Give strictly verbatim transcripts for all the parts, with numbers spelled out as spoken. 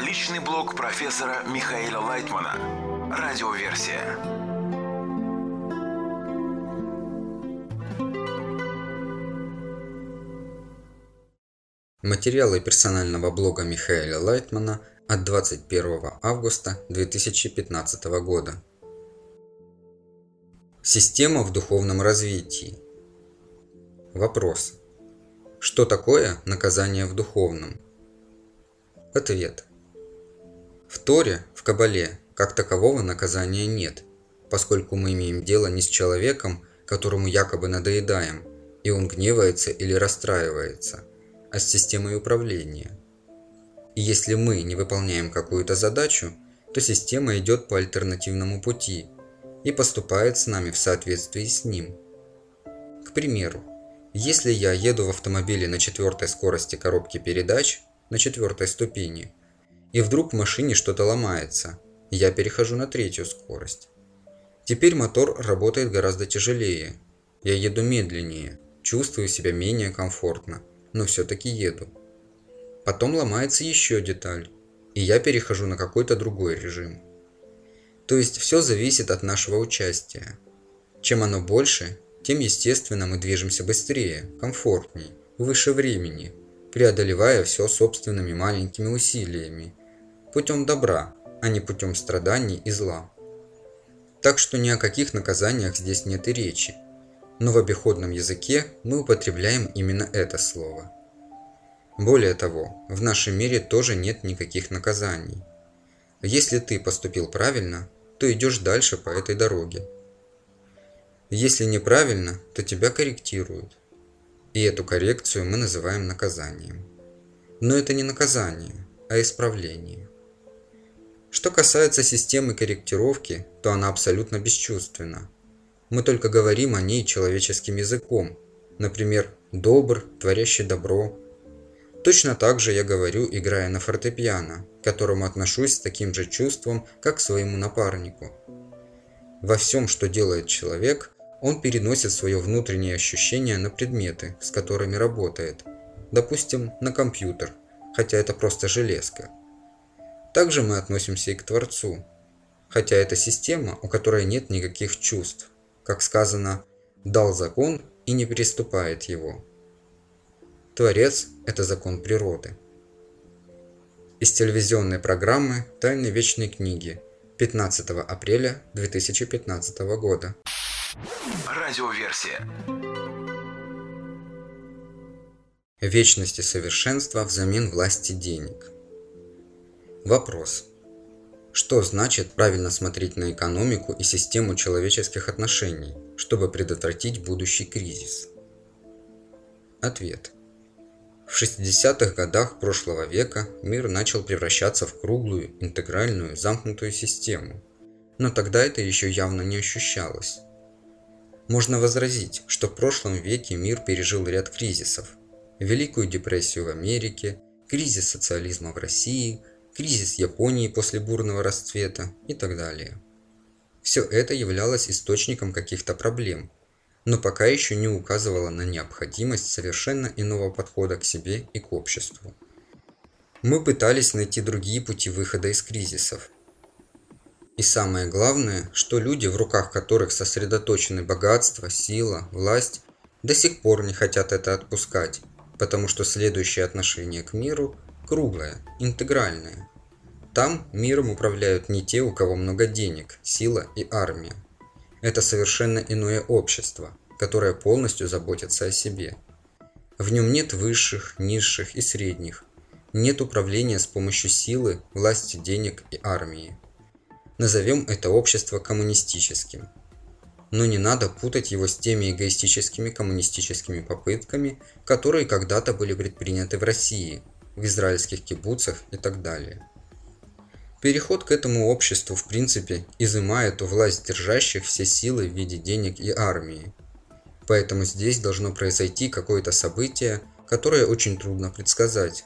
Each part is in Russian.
Личный блог профессора Михаила Лайтмана. Радиоверсия. Материалы персонального блога Михаила Лайтмана от двадцать первого августа две тысячи пятнадцатого года. Система в духовном развитии. Вопрос. Что такое наказание в духовном? Ответ. В Торе, в Кабале, как такового наказания нет, поскольку мы имеем дело не с человеком, которому якобы надоедаем, и он гневается или расстраивается, а с системой управления. И если мы не выполняем какую-то задачу, то система идет по альтернативному пути и поступает с нами в соответствии с ним. К примеру, если я еду в автомобиле на четвертой скорости коробки передач, на четвертой ступени, и вдруг в машине что-то ломается, я перехожу на третью скорость. Теперь мотор работает гораздо тяжелее, я еду медленнее, чувствую себя менее комфортно, но все-таки еду. Потом ломается еще деталь, и я перехожу на какой-то другой режим. То есть все зависит от нашего участия. Чем оно больше, тем естественно мы движемся быстрее, комфортней, выше времени, преодолевая все собственными маленькими усилиями, путем добра, а не путем страданий и зла. Так что ни о каких наказаниях здесь нет и речи, но в обиходном языке мы употребляем именно это слово. Более того, в нашем мире тоже нет никаких наказаний. Если ты поступил правильно, то идешь дальше по этой дороге. Если неправильно, то тебя корректируют. И эту коррекцию мы называем наказанием. Но это не наказание, а исправление. Что касается системы корректировки, то она абсолютно бесчувственна. Мы только говорим о ней человеческим языком, например, «добр», «творящий добро». Точно так же я говорю, играя на фортепиано, к которому отношусь с таким же чувством, как к своему напарнику. Во всем, что делает человек, он переносит свое внутреннее ощущение на предметы, с которыми работает, допустим, на компьютер, хотя это просто железка. Также мы относимся и к Творцу, хотя это система, у которой нет никаких чувств, как сказано, дал закон и не переступает его. Творец – это закон природы. Из телевизионной программы «Тайны вечной книги» пятнадцатого апреля две тысячи пятнадцатого года. Радиоверсия. Вечность и совершенство взамен власти денег. Вопрос. Что значит правильно смотреть на экономику и систему человеческих отношений, чтобы предотвратить будущий кризис? Ответ. В шестидесятых годах прошлого века мир начал превращаться в круглую, интегральную, замкнутую систему, но тогда это еще явно не ощущалось. Можно возразить, что в прошлом веке мир пережил ряд кризисов: Великую депрессию в Америке, кризис социализма в России, кризис Японии после бурного расцвета и так далее. Все это являлось источником каких-то проблем, но пока еще не указывало на необходимость совершенно иного подхода к себе и к обществу. Мы пытались найти другие пути выхода из кризисов. И самое главное, что люди, в руках которых сосредоточены богатство, сила, власть, до сих пор не хотят это отпускать, потому что следующее отношение к миру круглое, интегральное. Там миром управляют не те, у кого много денег, сила и армия. Это совершенно иное общество, которое полностью заботится о себе. В нем нет высших, низших и средних. Нет управления с помощью силы, власти, денег и армии. Назовем это общество коммунистическим. Но не надо путать его с теми эгоистическими коммунистическими попытками, которые когда-то были предприняты в России, в израильских кибуцах и так далее. Переход к этому обществу в принципе изымает у власть держащих все силы в виде денег и армии. Поэтому здесь должно произойти какое-то событие, которое очень трудно предсказать.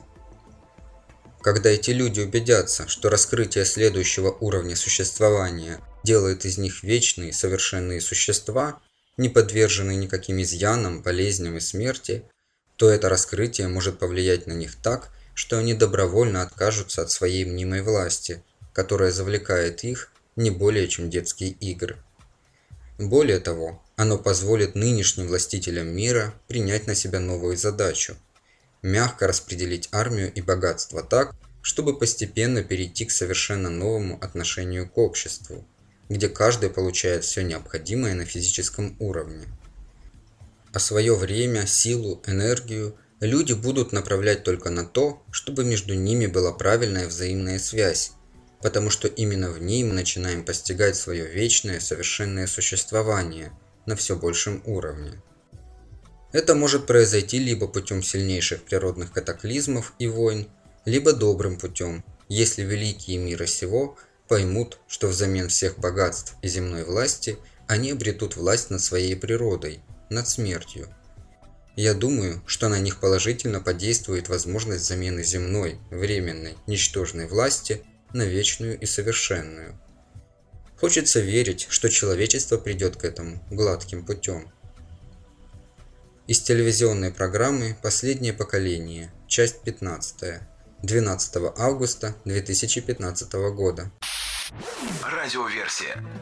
Когда эти люди убедятся, что раскрытие следующего уровня существования делает из них вечные, совершенные существа, не подверженные никаким изъянам, болезням и смерти, то это раскрытие может повлиять на них так, что они добровольно откажутся от своей мнимой власти, которая завлекает их не более чем детские игры. Более того, оно позволит нынешним властителям мира принять на себя новую задачу – мягко распределить армию и богатство так, чтобы постепенно перейти к совершенно новому отношению к обществу, где каждый получает все необходимое на физическом уровне. А свое время, силу, энергию люди будут направлять только на то, чтобы между ними была правильная взаимная связь, потому что именно в ней мы начинаем постигать свое вечное, совершенное существование на все большем уровне. Это может произойти либо путем сильнейших природных катаклизмов и войн, либо добрым путем, если великие мира сего поймут, что взамен всех богатств и земной власти они обретут власть над своей природой, над смертью. Я думаю, что на них положительно подействует возможность замены земной, временной, ничтожной власти на вечную и совершенную. Хочется верить, что человечество придет к этому гладким путем. Из телевизионной программы «Последнее поколение», часть пятнадцатая, двенадцатого августа две тысячи пятнадцатого года. Радиоверсия.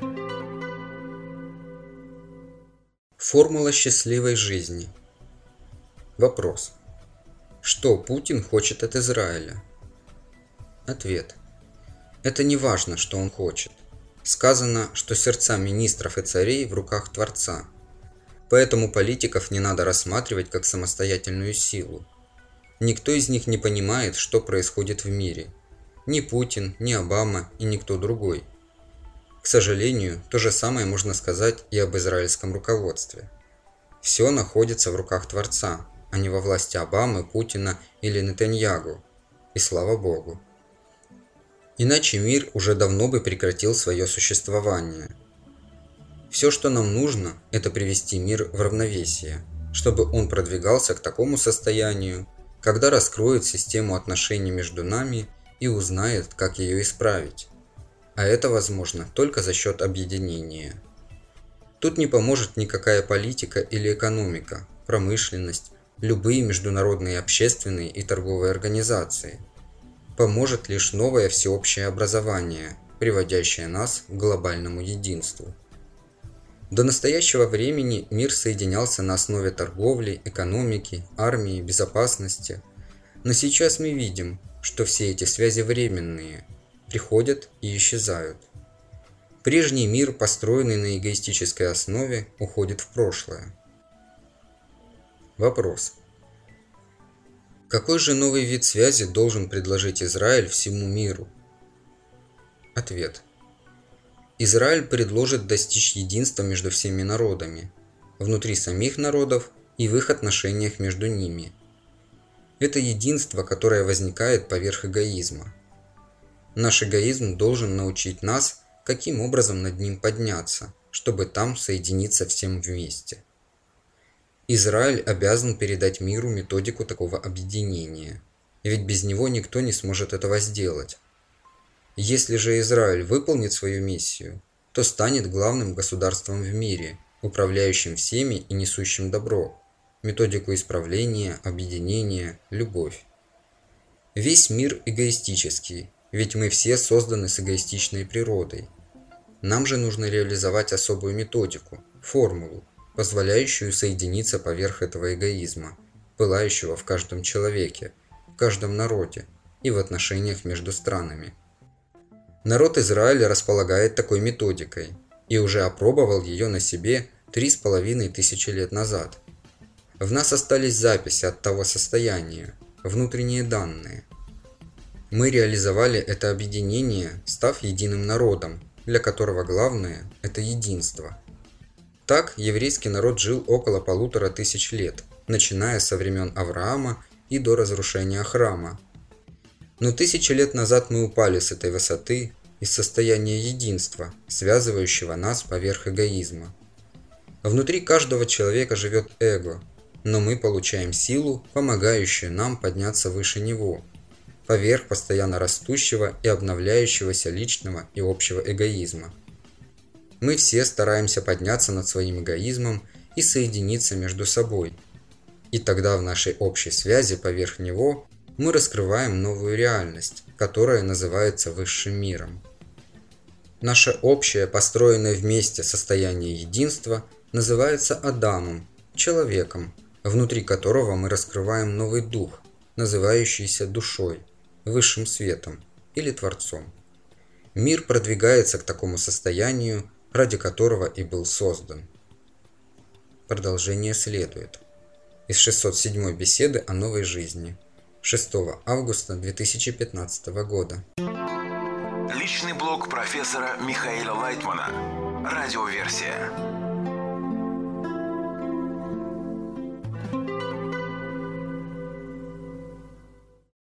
Формула счастливой жизни. Вопрос. Что Путин хочет от Израиля? Ответ. Это не важно, что он хочет. Сказано, что сердца министров и царей в руках Творца. Поэтому политиков не надо рассматривать как самостоятельную силу. Никто из них не понимает, что происходит в мире. Ни Путин, ни Обама и никто другой. К сожалению, то же самое можно сказать и об израильском руководстве. Все находится в руках Творца, а не во власти Обамы, Путина или Нетаньягу. И слава Богу. Иначе мир уже давно бы прекратил свое существование. Все, что нам нужно, это привести мир в равновесие, чтобы он продвигался к такому состоянию, когда раскроет систему отношений между нами и узнает, как ее исправить. А это возможно только за счет объединения. Тут не поможет никакая политика или экономика, промышленность, любые международные общественные и торговые организации. Поможет лишь новое всеобщее образование, приводящее нас к глобальному единству. До настоящего времени мир соединялся на основе торговли, экономики, армии, безопасности. Но сейчас мы видим, что все эти связи временные, приходят и исчезают. Прежний мир, построенный на эгоистической основе, уходит в прошлое. Вопрос. Какой же новый вид связи должен предложить Израиль всему миру? Ответ. Израиль предложит достичь единства между всеми народами, внутри самих народов и в их отношениях между ними. Это единство, которое возникает поверх эгоизма. Наш эгоизм должен научить нас, каким образом над ним подняться, чтобы там соединиться всем вместе. Израиль обязан передать миру методику такого объединения, ведь без него никто не сможет этого сделать. Если же Израиль выполнит свою миссию, то станет главным государством в мире, управляющим всеми и несущим добро, методику исправления, объединения, любовь. Весь мир эгоистический, ведь мы все созданы с эгоистичной природой. Нам же нужно реализовать особую методику, формулу, позволяющую соединиться поверх этого эгоизма, пылающего в каждом человеке, в каждом народе и в отношениях между странами. Народ Израиля располагает такой методикой и уже опробовал ее на себе три с половиной тысячи лет назад. В нас остались записи от того состояния, внутренние данные. Мы реализовали это объединение, став единым народом, для которого главное – это единство. Так еврейский народ жил около полутора тысяч лет, начиная со времен Авраама и до разрушения храма. Но тысячи лет назад мы упали с этой высоты из состояния единства, связывающего нас поверх эгоизма. Внутри каждого человека живет эго, но мы получаем силу, помогающую нам подняться выше него, поверх постоянно растущего и обновляющегося личного и общего эгоизма. Мы все стараемся подняться над своим эгоизмом и соединиться между собой. И тогда в нашей общей связи поверх него мы раскрываем новую реальность, которая называется высшим миром. Наше общее, построенное вместе состояние единства называется Адамом, человеком, внутри которого мы раскрываем новый дух, называющийся душой, высшим светом или Творцом. Мир продвигается к такому состоянию, ради которого и был создан. Продолжение следует. Из шестьсот седьмой беседы о новой жизни. шестого августа две тысячи пятнадцатого года. Личный блог профессора Михаила Лайтмана. Радиоверсия.